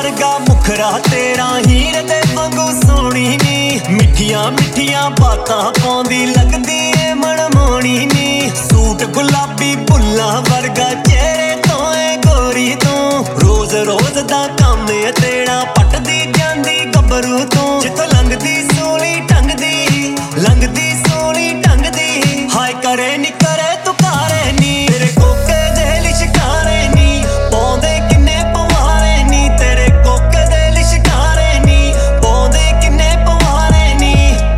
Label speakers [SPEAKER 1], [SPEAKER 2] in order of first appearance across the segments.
[SPEAKER 1] वर्गा मुखरा तेरा हीर दे वांगू सोहनी नी मिठियां मिठियां बातां पाउंदी लगदी ए मनमोहनी नी सूट गुलाबी फुल्लां वर्गा चेहरे तो ए गोरी तू रोज रोज दा काम ए तेरा पटदी जांदी गबरू तू जित्थों लंघदी सोली लंघदी सोली टंगदी हाय करे नी करे तू कारे नी तेरे कोके दे लिशकारे नी पौंदे किन्ने पवारे नी तेरे कोके दे लिशकारे नी पौंदे किन्ने पवारे नी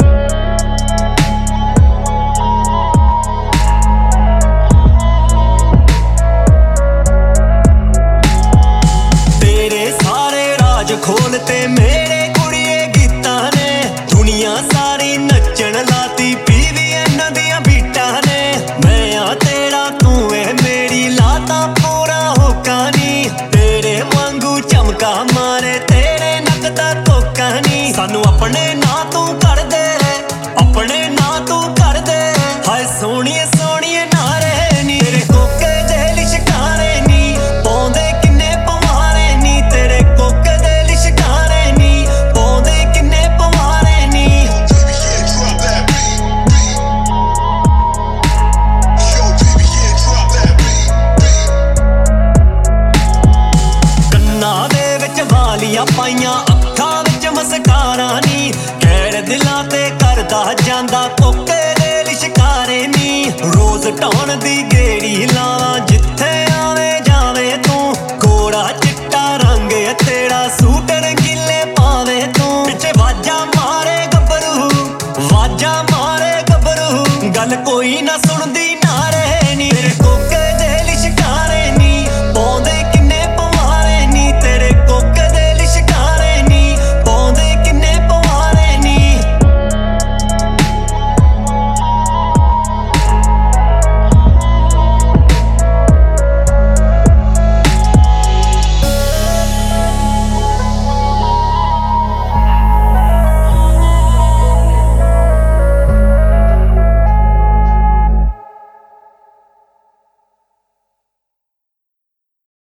[SPEAKER 1] तेरे सारे राज खोलते मेरे कुड़िए गीतां ने दुनिया सारी नचण लाती पीवीएन दियां बीटां ने मैं आ तेरा तू है मेरी लाता पूरा होका नी तेरे वांगू चमका मारे तेरे नक दा कोका नी सानू अपने ना तू कर दे हाय सोहणिए सोहणिए नारे नी तेरे कोके दे लिशकारे नी पौंदे किन्ने पवारे नी तेरे कोके दे लिशकारे नी पौंदे किन्ने पवारे नी ਕੰਨਾਂ ਦੇ ਵਿੱਚ ਵਾਲੀਆਂ ਪਾਈਆਂ ਅੱਖਾਂ ਵਿੱਚ ਮਸਕਾਰਾ ਨੀ ਕਹਿਰ ਦਿਲਾਂ ਤੇ ਕਰਦਾ ਜਾਂਦਾ ਕੋਕੇ ਦੇ ਲਿਸ਼ਕਾਰੇ ਨੀ ਰੋਜ਼ ਢਾਉਣ ਦੀ ਗੇੜੀ ਲਾਵਾਂ ਜਿੱਥੇ ਆਵੇ ਜਾਵੇ ਤੂੰ ਕੋੜਾ ਚਿੱਟਾ ਰੰਗ ਏ ਤੇਰਾ ਸੂਟ ਰੰਗੀਲੇ ਪਾਵੇ ਤੂੰ ਪਿੱਛੇ ਵਾਜਾ ਮਾਰੇ ਗੱਭਰੂ ਗੱਲ ਕੋਈ ਨਾ